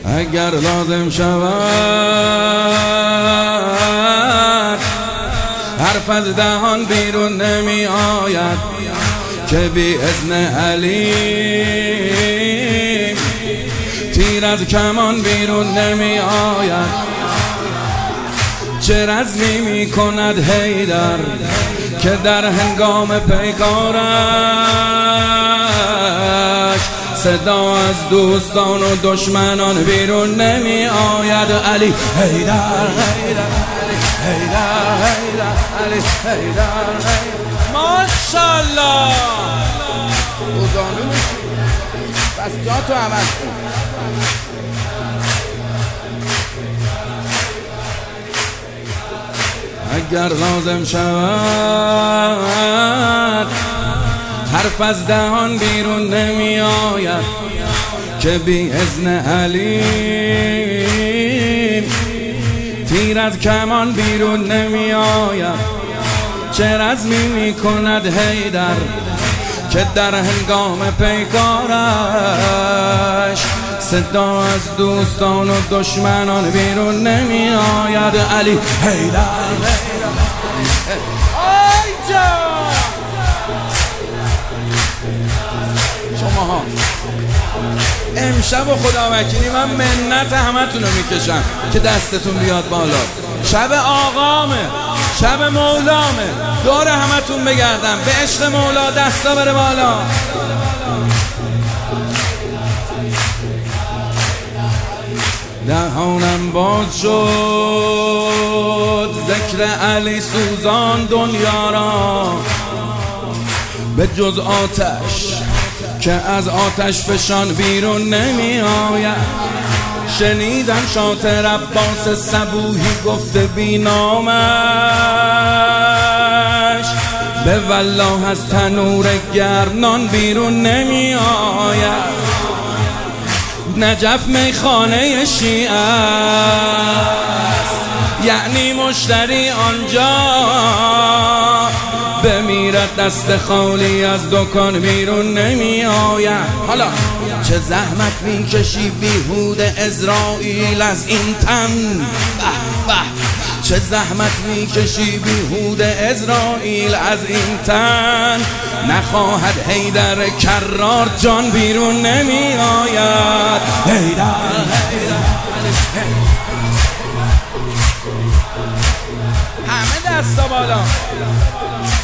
اگر لازم شود حرف از دهان بیرون نمی آید که بی اذن علی تیر از کمان بیرون نمی آید. چه رزمی می کند حیدر که در هنگام پیکارش صدا از دوستان و دشمنان بیرون نمی آید. علی حیدر حیدر حیدر حیدر علی حیدر ماشاءالله. روزانه میشی بس جا تو عوض کن. اگر لازم شود حرف از دهان بیرون نمی آید که بی اذن علی تیر از کمان بیرون نمی آید. چه رزمی می کند حیدر که در هنگام پیکارش صدا از دوستان و دشمنان بیرون نمی آید. علی حیدر آی جان شماها امشب و خدا وکیلی من منت همتون رو میکشم که دستتون بیاد بالا. شب آقامه، شب مولامه، دور همتون بگردم به عشق مولا دستا بره بالا. دهانم باز شد ذکر علی سوزان دنیا را به جز آتش که از آتش فشان بیرون نمی آید. شنیدم شاطر عباس صبوحی گفته بی نامش به والله از تنور گرم بیرون نمی آید. نجف میخانه شیعه است یعنی مشتری آنجا بمیرد دست خالی از دکان بیرون نمی آید. حالا چه زحمت میکشی بیهوده اسرائیل از این تن، به به چه زحمت میکشی بیهوده اسرائیل از این تن. نخواهد حیدر کرار جان بیرون نمی آید. حیدر همه دستا بالا.